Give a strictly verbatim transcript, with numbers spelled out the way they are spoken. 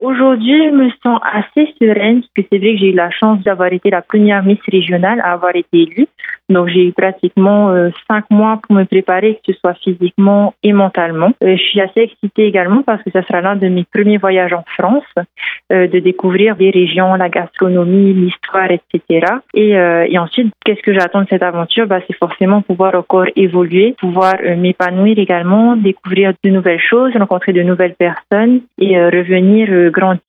Aujourd'hui, je me sens assez sereine parce que c'est vrai que j'ai eu la chance d'avoir été la première Miss régionale à avoir été élue. Donc, j'ai eu pratiquement euh, cinq mois pour me préparer, que ce soit physiquement et mentalement. Euh, je suis assez excitée également parce que ça sera l'un de mes premiers voyages en France, euh, de découvrir des régions, la gastronomie, l'histoire, et cetera. Et, euh, et ensuite, qu'est-ce que j'attends de cette aventure? Bah, c'est forcément pouvoir encore évoluer, pouvoir euh, m'épanouir également, découvrir de nouvelles choses, rencontrer de nouvelles personnes et euh, revenir euh, grandir